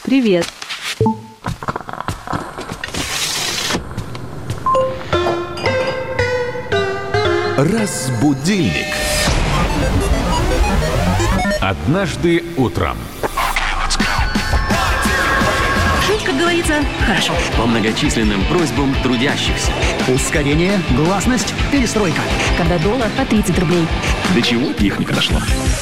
Привет. Разбудильник. Однажды утром. Жить, как говорится, хорошо. По многочисленным просьбам трудящихся. Ускорение, гласность, перестройка. Когда доллар по 30 рублей. До чего техника дошла?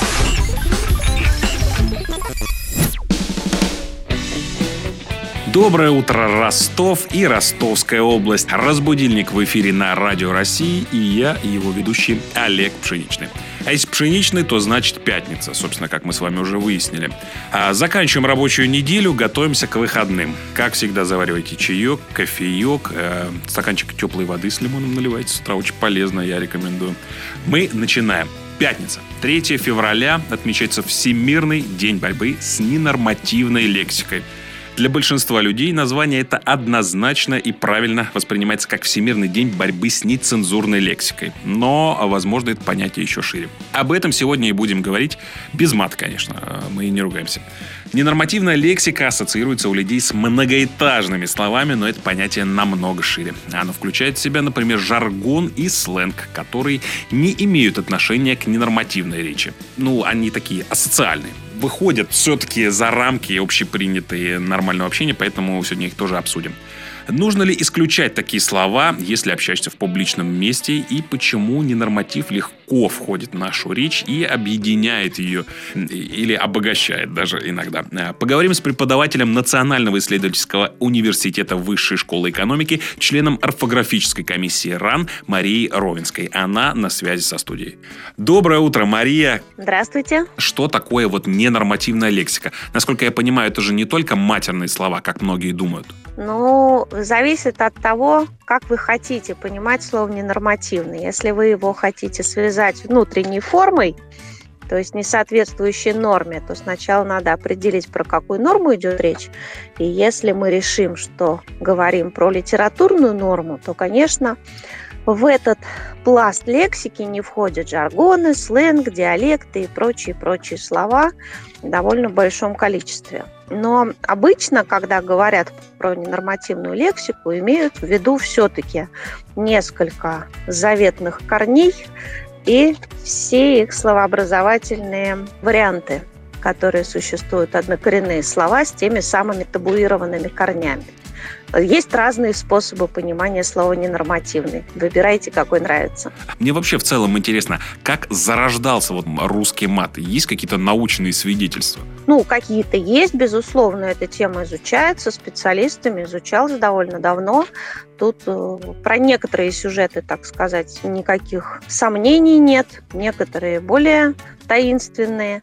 Доброе утро, Ростов и Ростовская область. Разбудильник в эфире на Радио России, и я, его ведущий Олег Пшеничный. А если пшеничный, то значит пятница, собственно, как мы с вами уже выяснили. Заканчиваем рабочую неделю, готовимся к выходным. Как всегда, заваривайте чаек, кофеек, стаканчик теплой воды с лимоном наливайте с утра, очень полезно, я рекомендую. Мы начинаем. Пятница, 3 февраля, отмечается Всемирный день борьбы с ненормативной лексикой. Для большинства людей название это однозначно и правильно воспринимается как Всемирный день борьбы с нецензурной лексикой. Но, возможно, это понятие еще шире. Об этом сегодня и будем говорить без мата, конечно, мы и не ругаемся. Ненормативная лексика ассоциируется у людей с многоэтажными словами, но это понятие намного шире. Оно включает в себя, например, жаргон и сленг, которые не имеют отношения к ненормативной речи. Они такие асоциальные. Выходят все-таки за рамки общепринятые нормального общения, поэтому сегодня их тоже обсудим. Нужно ли исключать такие слова, если общаешься в публичном месте, и почему ненорматив легко входит в нашу речь и объединяет ее или обогащает даже иногда. Поговорим с преподавателем Национального исследовательского университета Высшей школы экономики, членом орфографической комиссии РАН Марией Ровенской. Она на связи со студией. Доброе утро, Мария. Здравствуйте. Что такое ненормативная лексика? Насколько я понимаю, это же не только матерные слова, как многие думают. Зависит от того, как вы хотите понимать слово «ненормативный». Если вы его хотите связать внутренней формой, то есть не соответствующей норме, то сначала надо определить, про какую норму идет речь. И если мы решим, что говорим про литературную норму, то, конечно, в этот пласт лексики не входят жаргоны, сленг, диалекты и прочие слова в довольно большом количестве. Но обычно, когда говорят про ненормативную лексику, имеют в виду все-таки несколько заветных корней и все их словообразовательные варианты, которые существуют, однокоренные слова с теми самыми табуированными корнями. Есть разные способы понимания слова «ненормативный». Выбирайте, какой нравится. Мне вообще в целом интересно, как зарождался русский мат? Есть какие-то научные свидетельства? Какие-то есть, безусловно. Эта тема изучается специалистами, изучалась довольно давно. Тут про некоторые сюжеты, так сказать, никаких сомнений нет. Некоторые более таинственные.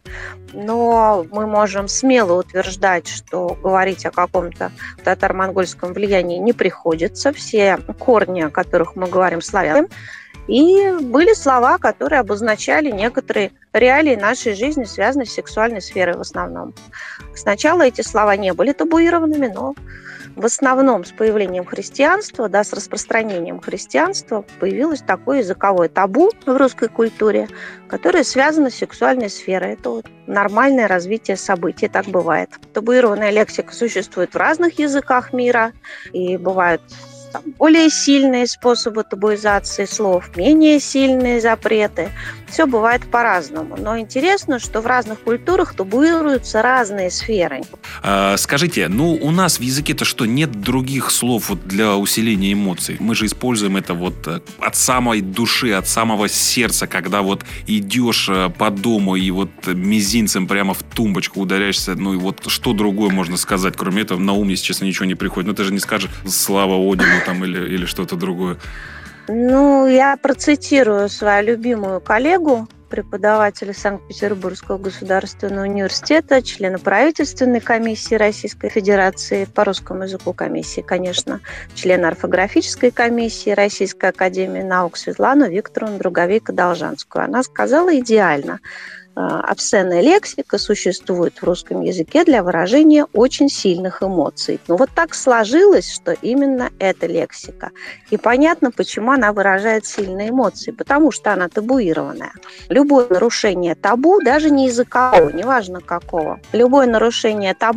Но мы можем смело утверждать, что говорить о каком-то татаро-монгольском влиянии не приходится. Все корни, о которых мы говорим, славян. И были слова, которые обозначали некоторые реалии нашей жизни, связанные с сексуальной сферой в основном. Сначала эти слова не были табуированными, но в основном с появлением христианства, с распространением христианства появилось такое языковое табу в русской культуре, которое связано с сексуальной сферой. Это нормальное развитие событий, так бывает. Табуированная лексика существует в разных языках мира, и бывают более сильные способы табуизации слов, менее сильные запреты. Все бывает по-разному. Но интересно, что в разных культурах табуируются разные сферы. Скажите, у нас в языке-то что, нет других слов для усиления эмоций? Мы же используем это от самой души, от самого сердца, когда идешь по дому и мизинцем прямо в тумбочку ударяешься. Что другое можно сказать, кроме этого? На ум, если честно, ничего не приходит. Ты же не скажешь «Слава Одину» или что-то другое. Я процитирую свою любимую коллегу, преподавателя Санкт-Петербургского государственного университета, члена правительственной комиссии Российской Федерации по русскому языку комиссии, конечно, члена орфографической комиссии Российской академии наук Светлану Викторовну Друговик-Должанскую. Она сказала идеально: обсценная лексика существует в русском языке для выражения очень сильных эмоций. Так сложилось, что именно эта лексика. И понятно, почему она выражает сильные эмоции, потому что она табуированная. Любое нарушение табу, даже не языкового, неважно какого, любое нарушение табу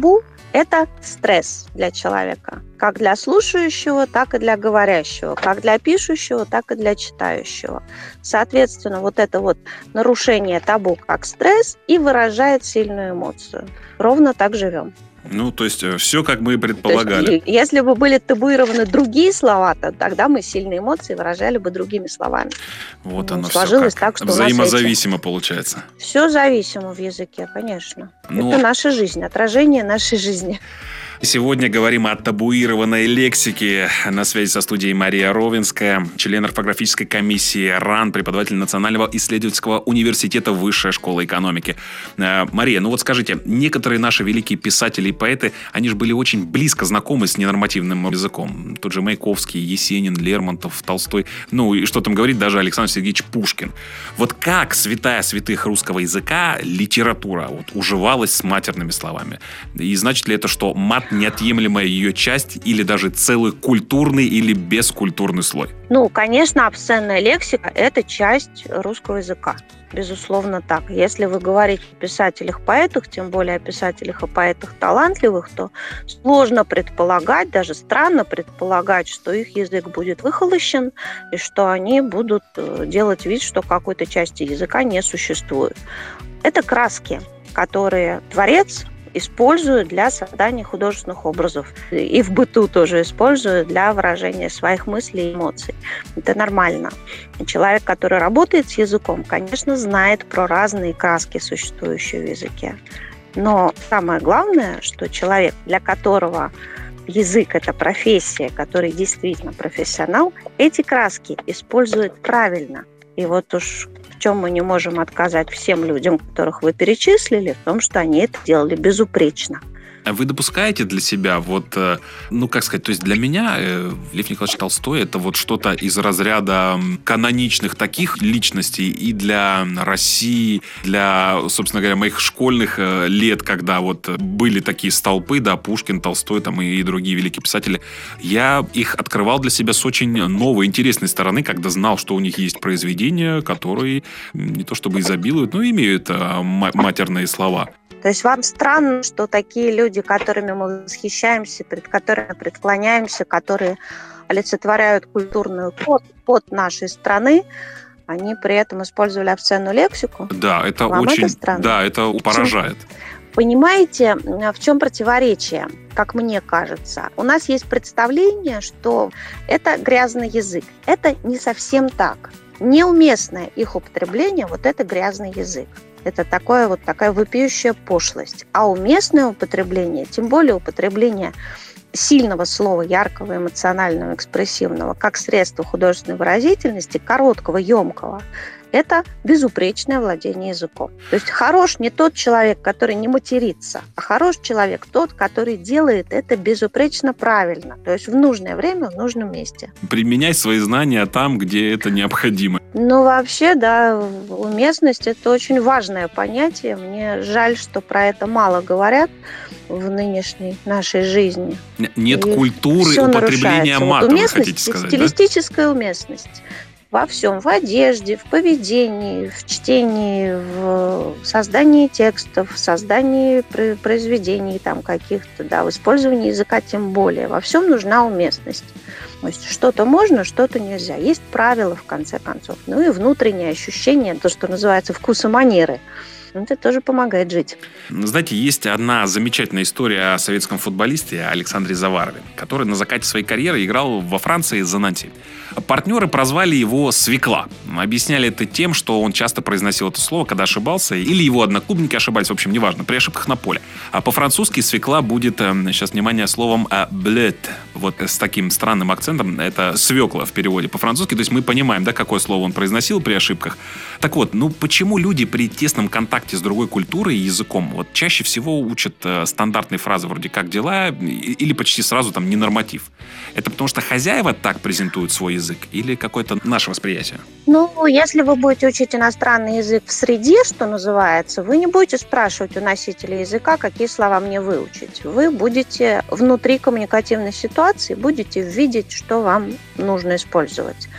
Это стресс для человека. Как для слушающего, так и для говорящего. Как для пишущего, так и для читающего. Соответственно, вот это вот нарушение табу как стресс и выражает сильную эмоцию. Ровно так живем. Ну, то есть все, как мы и предполагали. Если бы были табуированы другие слова, то тогда мы сильные эмоции выражали бы другими словами. Вот оно сложилось все так, что взаимозависимо получается. Все зависимо в языке, конечно. Ну, это наша жизнь, отражение нашей жизни. Сегодня говорим о табуированной лексике. На связи со студией Мария Ровенская, член орфографической комиссии РАН, преподаватель Национального исследовательского университета Высшая школа экономики. Мария, ну вот скажите, некоторые наши великие писатели и поэты, они же были очень близко знакомы с ненормативным языком. Тот же Маяковский, Есенин, Лермонтов, Толстой, ну и что там говорить, даже Александр Сергеевич Пушкин. Вот как святая святых русского языка, литература, вот, уживалась с матерными словами? И значит ли это, что мат неотъемлемая ее часть или даже целый культурный или бескультурный слой? Ну, конечно, обсценная лексика – это часть русского языка. Безусловно так. Если вы говорите о писателях-поэтах, тем более о писателях и поэтах талантливых, то сложно предполагать, даже странно предполагать, что их язык будет выхолощен и что они будут делать вид, что какой-то части языка не существует. Это краски, которые творец используют для создания художественных образов. И в быту тоже используют для выражения своих мыслей и эмоций. Это нормально. Человек, который работает с языком, конечно, знает про разные краски, существующие в языке. Но самое главное, что человек, для которого язык – это профессия, который действительно профессионал, эти краски использует правильно. И вот уж в чем мы не можем отказать всем людям, которых вы перечислили, в том, что они это делали безупречно. А вы допускаете для себя, вот, ну, как сказать, то есть для меня Лев Николаевич Толстой — это вот что-то из разряда каноничных таких личностей и для России, для, собственно говоря, моих школьных лет, когда вот были такие столпы, да, Пушкин, Толстой там и другие великие писатели, я их открывал для себя с очень новой, интересной стороны, когда знал, что у них есть произведения, которые не то чтобы изобилуют, но имеют матерные слова. То есть вам странно, что такие люди, которыми мы восхищаемся, перед которыми преклоняемся, которые олицетворяют культурную код нашей страны, они при этом использовали обсценную лексику? Да, это вам очень... Это странно? Да, это поражает. Понимаете, в чем противоречие, как мне кажется? У нас есть представление, что это грязный язык. Это не совсем так. Неуместное их употребление – вот это грязный язык. Это такая вопиющая пошлость. А уместное употребление, тем более употребление сильного слова, яркого, эмоционального, экспрессивного, как средство художественной выразительности, короткого, емкого, это безупречное владение языком. То есть хорош не тот человек, который не матерится, а хорош человек тот, который делает это безупречно правильно. То есть в нужное время, в нужном месте. Применяй свои знания там, где это необходимо. Ну, вообще, да, уместность – это очень важное понятие. Мне жаль, что про это мало говорят в нынешней нашей жизни. Нет и культуры употребления мата, вы хотите сказать, стилистическая уместность. Во всем, в одежде, в поведении, в чтении, в создании текстов, в создании произведений там каких-то, да, в использовании языка тем более. Во всем нужна уместность. То есть что-то можно, что-то нельзя. Есть правила, в конце концов. Ну и внутреннее ощущение, то, что называется вкус и манеры. Это тоже помогает жить. Знаете, есть одна замечательная история о советском футболисте Александре Заварове, который на закате своей карьеры играл во Франции за Нанти. Партнеры прозвали его «Свекла». Объясняли это тем, что он часто произносил это слово, когда ошибался, или его одноклубники ошибались, в общем, неважно, при ошибках на поле. А по-французски «свекла» будет, сейчас, внимание, словом «bleu». Вот с таким странным акцентом, это «свекла» в переводе по-французски, то есть мы понимаем, да, какое слово он произносил при ошибках. Так вот, ну почему люди при тесном контакте с другой культурой и языком вот чаще всего учат стандартные фразы вроде «как дела?» или почти сразу там «ненорматив»? Это потому что хозяева так презентуют свой язык или какое-то наше восприятие? Ну, если вы будете учить иностранный язык в среде, что называется, вы не будете спрашивать у носителя языка, какие слова мне выучить. Вы будете внутри коммуникативной ситуации, будете видеть, что вам нужно использовать.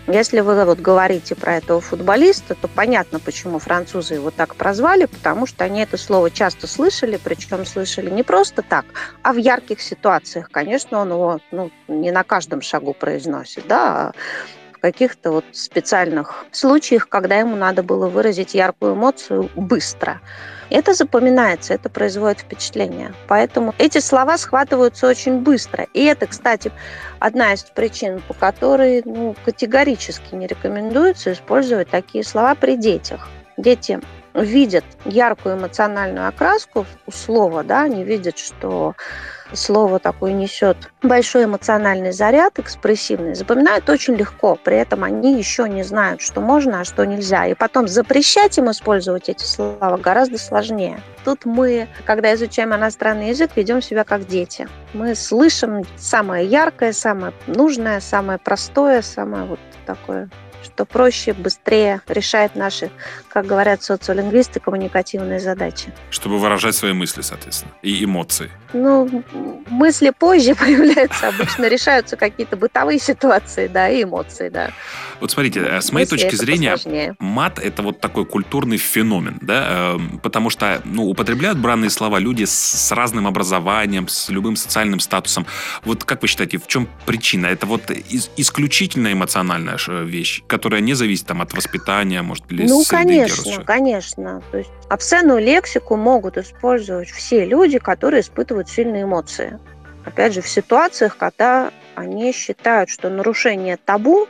Если вы вот говорите про этого футболиста, то понятно, почему французы его так прозвали, потому что они это слово часто слышали, причем слышали не просто так, а в ярких ситуациях. Конечно, он его не на каждом шагу произносит, да, а в каких-то вот специальных случаях, когда ему надо было выразить яркую эмоцию быстро. Это запоминается, это производит впечатление. Поэтому эти слова схватываются очень быстро. И это, кстати, одна из причин, по которой категорически не рекомендуется использовать такие слова при детях. Дети видят яркую эмоциональную окраску у слова, да, они видят, что слово такое несет большой эмоциональный заряд, экспрессивный, запоминают очень легко. При этом они еще не знают, что можно, а что нельзя. И потом запрещать им использовать эти слова гораздо сложнее. Тут мы, когда изучаем иностранный язык, ведем себя как дети. Мы слышим самое яркое, самое нужное, самое простое, самое вот такое, что проще, быстрее решает наши, как говорят социолингвисты, коммуникативные задачи. Чтобы выражать свои мысли, соответственно, и эмоции. Мысли позже появляются, обычно решаются какие-то бытовые ситуации, да, и эмоции, да. Вот смотрите, с моей точки зрения, мат – это вот такой культурный феномен, да, потому что, употребляют бранные слова люди с разным образованием, с любым социальным статусом. Вот как вы считаете, в чем причина? Это вот исключительно эмоциональная вещь, которая не зависит там от воспитания, может, или среды? Конечно. То есть обсценную лексику могут использовать все люди, которые испытывают сильные эмоции. Опять же, в ситуациях, когда они считают, что нарушение табу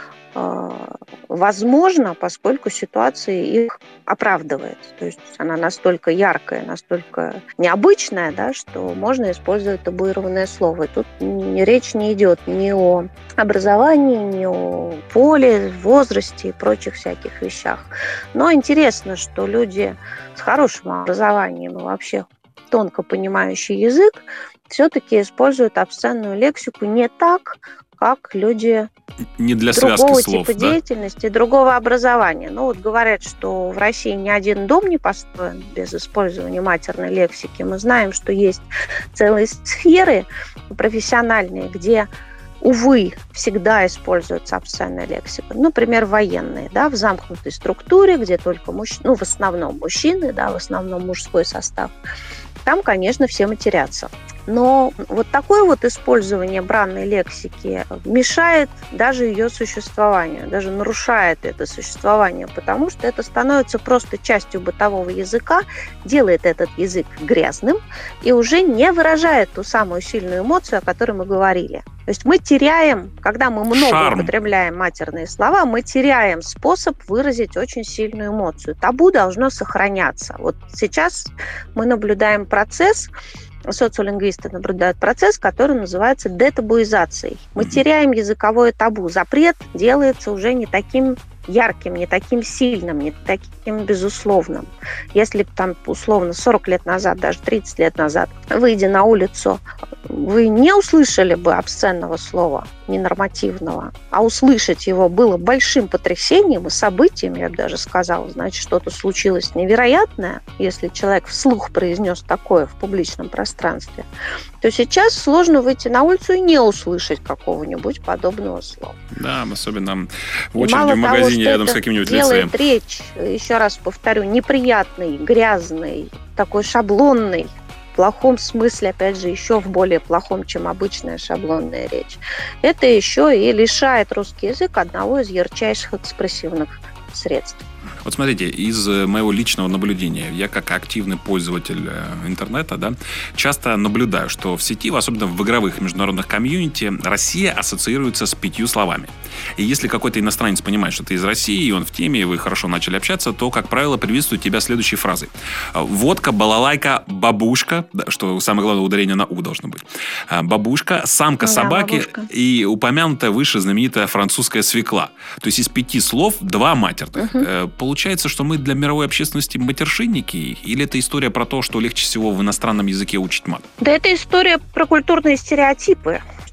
возможно, поскольку ситуация их оправдывает. То есть она настолько яркая, настолько необычная, да, что можно использовать табуированное слово. И тут речь не идет ни о образовании, ни о поле, возрасте и прочих всяких вещах. Но интересно, что люди с хорошим образованием и вообще тонко понимающий язык все-таки используют обсценную лексику не так, как люди не для другого слов, типа деятельности, другого образования. Говорят, что в России ни один дом не построен без использования матерной лексики. Мы знаем, что есть целые сферы профессиональные, где, увы, всегда используется обсценная лексика. Например, военные, да, в замкнутой структуре, где только в основном мужчины, да, в основном мужской состав. Там, конечно, все матерятся. Но вот такое вот использование бранной лексики мешает даже ее существованию, даже нарушает это существование, потому что это становится просто частью бытового языка, делает этот язык грязным и уже не выражает ту самую сильную эмоцию, о которой мы говорили. То есть мы теряем, когда мы много употребляем матерные слова, мы теряем способ выразить очень сильную эмоцию. Табу должно сохраняться. Вот сейчас мы наблюдаем процесс, социолингвисты наблюдают процесс, который называется детабуизацией. Мы теряем языковое табу. Запрет делается уже не таким ярким, не таким сильным, не таким безусловным. Если там условно 40 лет назад, даже 30 лет назад, выйдя на улицу, вы не услышали бы обсценного слова, ненормативного, а услышать его было большим потрясением и событием, я бы даже сказала, значит, что-то случилось невероятное, если человек вслух произнес такое в публичном пространстве, то сейчас сложно выйти на улицу и не услышать какого-нибудь подобного слова. Да, особенно в очереди в магазине рядом с каким-нибудь лицеем. Делает речь, еще раз повторю, неприятный, грязный, такой шаблонный, в плохом смысле, опять же, еще в более плохом, чем обычная шаблонная речь. Это еще и лишает русский язык одного из ярчайших экспрессивных средств. Вот смотрите, из моего личного наблюдения, я как активный пользователь интернета, да, часто наблюдаю, что в сети, особенно в игровых международных комьюнити, Россия ассоциируется с 5 словами. И если какой-то иностранец понимает, что ты из России, и он в теме, и вы хорошо начали общаться, то, как правило, приветствует тебя следующей фразой. Водка, балалайка, бабушка, да, что самое главное, ударение на «у» должно быть. Бабушка, самка собаки и упомянутая выше знаменитая французская свекла. То есть из 5 слов 2 матерных. Получается, что мы для мировой общественности матершинники? Или это история про то, что легче всего в иностранном языке учить мат? Да это история про культурные стереотипы.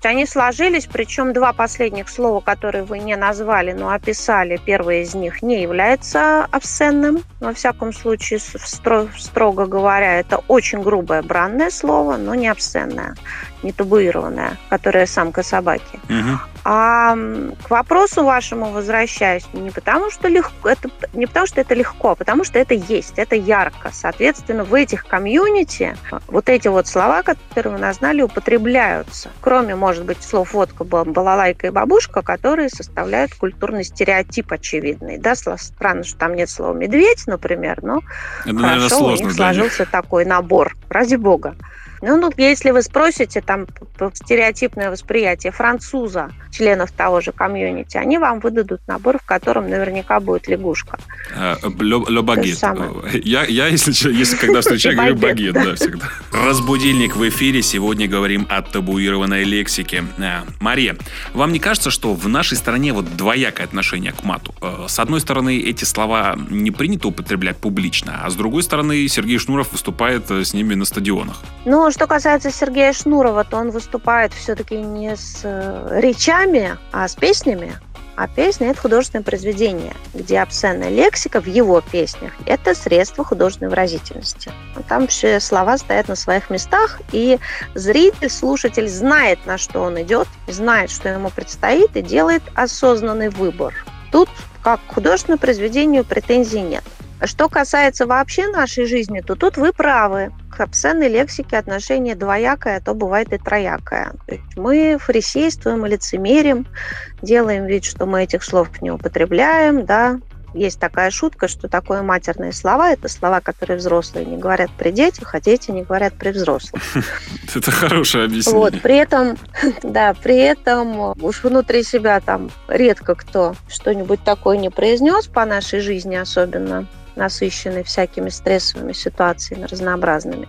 есть они сложились, причем два последних слова, которые вы не назвали, но описали, первое из них не является обсценным. Во всяком случае, строго говоря, это очень грубое бранное слово, но не обсценное, не табуированное, которое самка собаки. Угу. А к вопросу вашему возвращаюсь не потому, что это легко, а потому что это есть, это ярко. Соответственно, в этих комьюнити вот эти вот слова, которые вы назвали, употребляются. Кроме, может быть, слов водка, балалайка и бабушка, которые составляют культурный стереотип очевидный. Да, странно, что там нет слова медведь, например, но это, хорошо, наверное, сложно, у них сложился такой набор. Ради бога. Ну, если вы спросите, там, стереотипное восприятие француза, членов того же комьюнити, они вам выдадут набор, в котором наверняка будет лягушка. Le baguette. Я, если когда встречаю, говорю багет, да, всегда. Разбудильник в эфире. Сегодня говорим о табуированной лексике. Мария, вам не кажется, что в нашей стране вот двоякое отношение к мату? С одной стороны, эти слова не принято употреблять публично, а с другой стороны, Сергей Шнуров выступает с ними на стадионах. Ну, что касается Сергея Шнурова, то он выступает все-таки не с речами, а с песнями. А песня – это художественное произведение, где обсценная лексика в его песнях – это средство художественной выразительности. Там все слова стоят на своих местах, и зритель, слушатель знает, на что он идет, знает, что ему предстоит, и делает осознанный выбор. Тут, как к художественному произведению, претензий нет. Что касается вообще нашей жизни, то тут вы правы. К обсценной лексике отношение двоякое, а то бывает и троякое. То есть мы фарисействуем и лицемерим, делаем вид, что мы этих слов не употребляем, да. Есть такая шутка, что такое матерные слова – это слова, которые взрослые не говорят при детях, а дети не говорят при взрослых. Это хорошее объяснение. Вот, при этом уж внутри себя там редко кто что-нибудь такое не произнес по нашей жизни, особенно насыщенной всякими стрессовыми ситуациями разнообразными.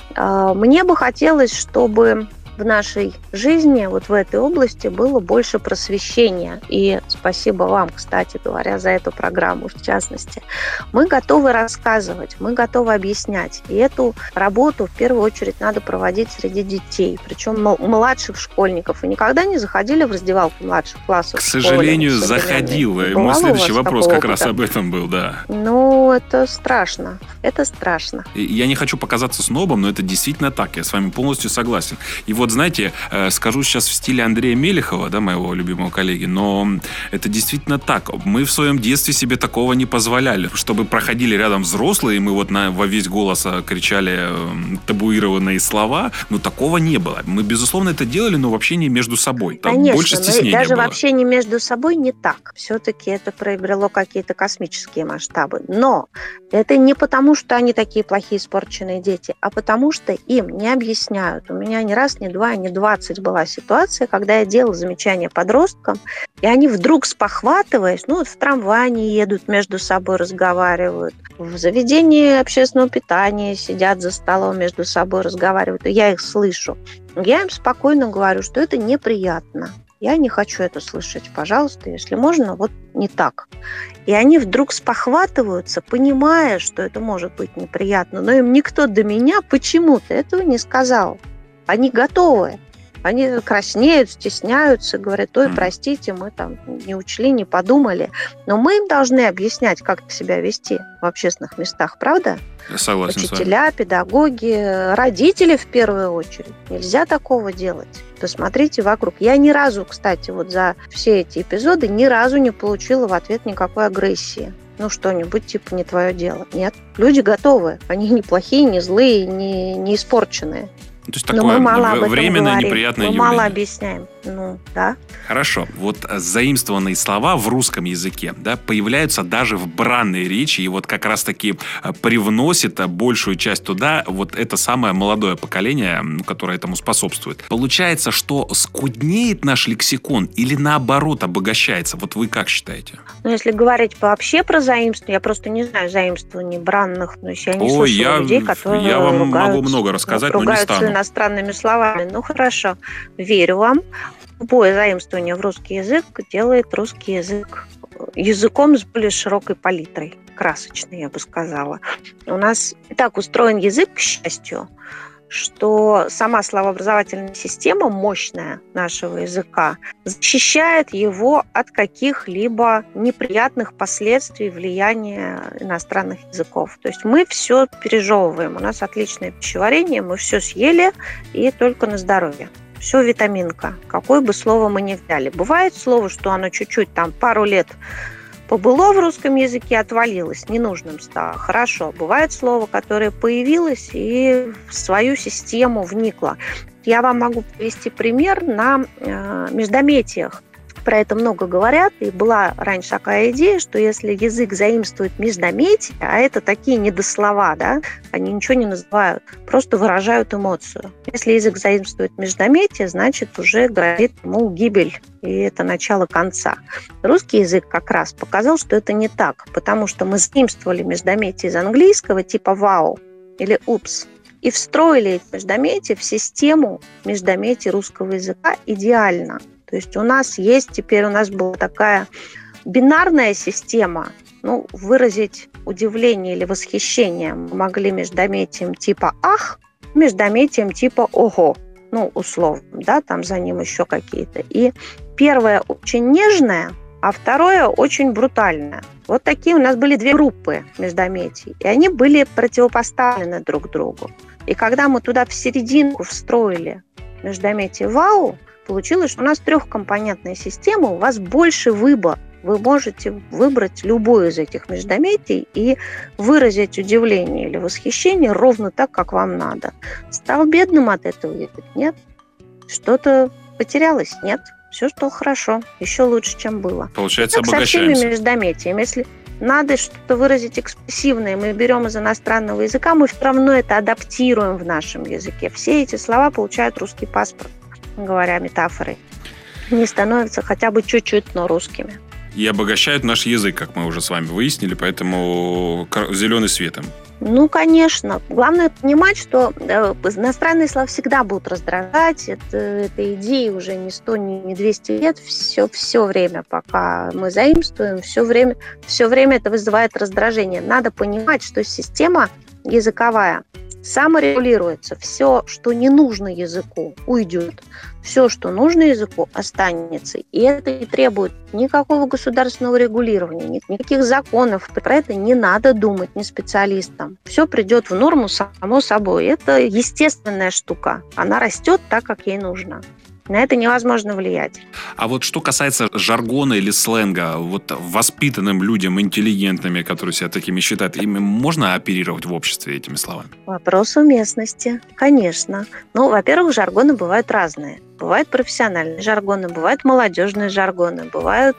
Мне бы хотелось, чтобы в нашей жизни, вот в этой области, было больше просвещения. И спасибо вам, кстати говоря, за эту программу в частности. Мы готовы рассказывать, мы готовы объяснять. И эту работу в первую очередь надо проводить среди детей, причем младших школьников. И никогда не заходили в раздевалку младших классов? К сожалению, заходил. Мой следующий вопрос как раз об этом был, да. Ну, это страшно. Это страшно. Я не хочу показаться снобом, но это действительно так. Я с вами полностью согласен. И вот, знаете, скажу сейчас в стиле Андрея Мелехова, да, моего любимого коллеги, но это действительно так. Мы в своем детстве себе такого не позволяли. Чтобы проходили рядом взрослые, и мы вот во весь голос кричали табуированные слова, но такого не было. Мы, безусловно, это делали, но в общении между собой. Там конечно, больше стеснения даже было. в общении между собой не так. Все-таки это приобрело какие-то космические масштабы. Но это не потому, что они такие плохие, испорченные дети, а потому что им не объясняют. У меня ни раз, ни два, ни 20 была ситуация, когда я делала замечания подросткам, и они вдруг спохватываясь, ну вот в трамвае едут, между собой разговаривают, в заведении общественного питания сидят за столом, между собой разговаривают, и я их слышу. Я им спокойно говорю, что это неприятно. Я не хочу это слышать, пожалуйста, если можно, вот не так. И они вдруг спохватываются, понимая, что это может быть неприятно, но им никто до меня почему-то этого не сказал. Они готовы. Они краснеют, стесняются, говорят: ой, простите, мы там не учли, не подумали. Но мы им должны объяснять, как себя вести в общественных местах, правда? Я согласен с вами. Учителя, педагоги, родители в первую очередь. Нельзя такого делать. Посмотрите вокруг. Я ни разу, кстати, вот за все эти эпизоды ни разу не получила в ответ никакой агрессии. Ну, что-нибудь типа «не твое дело». Нет. Люди готовы. Они не плохие, не злые, не испорченные. То есть такое временное неприятное явление. Мы мало объясняем. Ну, да. Хорошо. Вот заимствованные слова в русском языке, да, появляются даже в бранной речи, и вот как раз-таки привносит большую часть туда вот это самое молодое поколение, которое этому способствует. Получается, что скуднеет наш лексикон или наоборот обогащается? Вот вы как считаете? Ну, если говорить вообще про заимствование, я просто не знаю заимствований бранных, но я не слышала людей, которые я вам могу много рассказать, но не стану. Иностранными словами. Ну, хорошо, верю вам. Любое заимствование в русский язык делает русский язык языком с более широкой палитрой, красочной, я бы сказала. У нас так устроен язык, к счастью, что сама словообразовательная система, мощная нашего языка, защищает его от каких-либо неприятных последствий влияния иностранных языков. То есть мы все пережевываем, у нас отличное пищеварение, мы все съели и только на здоровье. Все витаминка, какое бы слово мы ни взяли. Бывает слово, что оно чуть-чуть там пару лет побыло в русском языке, отвалилось, ненужным стало. Хорошо. Бывает слово, которое появилось и в свою систему вникло. Я вам могу привести пример на междометиях. Про это много говорят, и была раньше такая идея, что если язык заимствует междометия, а это такие недослова, да, они ничего не называют, просто выражают эмоцию. Если язык заимствует междометия, значит, уже грозит ему гибель, и это начало конца. Русский язык как раз показал, что это не так, потому что мы заимствовали междометия из английского типа «вау» или «упс», и встроили эти междометия в систему междометий русского языка идеально. То есть у нас была такая бинарная система, выразить удивление или восхищение мы могли междометием типа «ах», междометием типа «ого», условно, да, там за ним еще какие-то. И первое очень нежное, а второе очень брутальное. Вот такие у нас были две группы междометий, и они были противопоставлены друг другу. И когда мы туда в серединку встроили междометие «вау», получилось, что у нас трехкомпонентная система, у вас больше выбор. Вы можете выбрать любой из этих междометий и выразить удивление или восхищение ровно так, как вам надо. Стал бедным от этого язык? Нет. Что-то потерялось? Нет. Все стало хорошо. Еще лучше, чем было. Получается, обогащаемся. Со всеми междометиями. Если надо что-то выразить экспрессивное, мы берем из иностранного языка, мы все равно это адаптируем в нашем языке. Все эти слова получают русский паспорт, говоря метафорой, не становятся хотя бы чуть-чуть, но русскими. И обогащают наш язык, как мы уже с вами выяснили, поэтому зеленый светом. Конечно. Главное понимать, что иностранные слова всегда будут раздражать. Это идеи уже не 100, не 200 лет. Все время, пока мы заимствуем, все время это вызывает раздражение. Надо понимать, что система языковая саморегулируется. Все, что не нужно языку, уйдет. Все, что нужно языку, останется. И это не требует никакого государственного регулирования, никаких законов. Про это не надо думать ни специалистам. Все придет в норму само собой. Это естественная штука. Она растет так, как ей нужно. На это невозможно влиять. А вот что касается жаргона или сленга, вот воспитанным людям, интеллигентными, которые себя такими считают, ими можно оперировать в обществе этими словами? Вопрос уместности, конечно. Во-первых, жаргоны бывают разные. Бывают профессиональные жаргоны, бывают молодежные жаргоны, бывают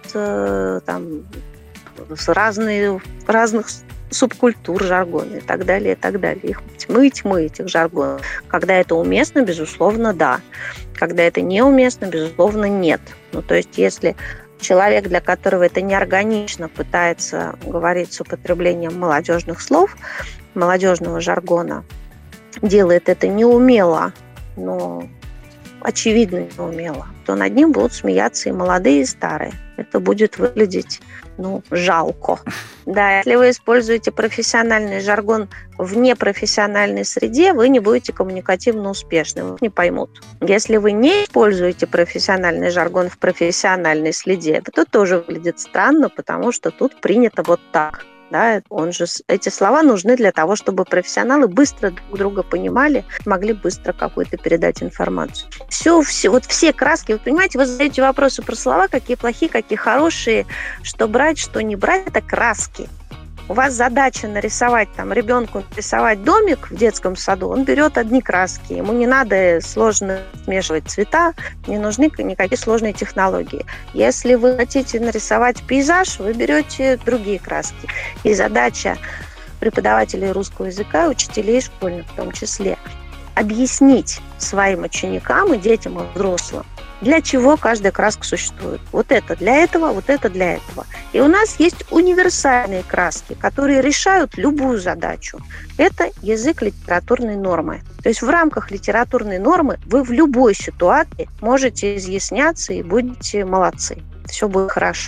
разных субкультур жаргона и так далее, и так далее. Их тьмы и тьмы, этих жаргонов. Когда это уместно, безусловно, да. Когда это неуместно, безусловно, нет. То есть, если человек, для которого это неорганично, пытается говорить с употреблением молодежных слов, молодежного жаргона, делает это неумело, но очевидно неумело, то над ним будут смеяться и молодые, и старые. Это будет выглядеть, жалко. Да, если вы используете профессиональный жаргон в непрофессиональной среде, вы не будете коммуникативно успешны, вас не поймут. Если вы не используете профессиональный жаргон в профессиональной среде, то тоже выглядит странно, потому что тут принято вот так. Да, эти слова нужны для того, чтобы профессионалы быстро друг друга понимали, могли быстро какую-то передать информацию. Все краски, вы понимаете, вы задаете вопросы про слова, какие плохие, какие хорошие, что брать, что не брать, это краски. У вас задача ребенку нарисовать домик в детском саду, он берет одни краски, ему не надо сложно смешивать цвета, не нужны никакие сложные технологии. Если вы хотите нарисовать пейзаж, вы берете другие краски. И задача преподавателей русского языка, учителей школьных в том числе, объяснить своим ученикам и детям, и взрослым, для чего каждая краска существует. Вот это для этого, вот это для этого. И у нас есть универсальные краски, которые решают любую задачу. Это язык литературной нормы. То есть в рамках литературной нормы вы в любой ситуации можете изъясняться и будете молодцы. Все будет хорошо.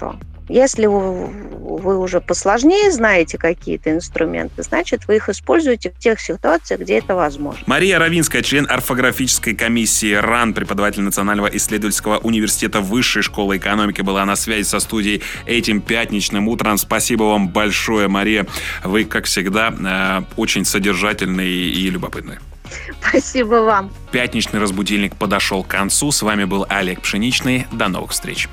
Если вы уже посложнее знаете какие-то инструменты, значит, вы их используете в тех ситуациях, где это возможно. Мария Равинская, член орфографической комиссии РАН, преподаватель Национального исследовательского университета Высшей школы экономики, была на связи со студией этим пятничным утром. Спасибо вам большое, Мария. Вы, как всегда, очень содержательные и любопытные. Спасибо вам. Пятничный разбудильник подошел к концу. С вами был Олег Пшеничный. До новых встреч.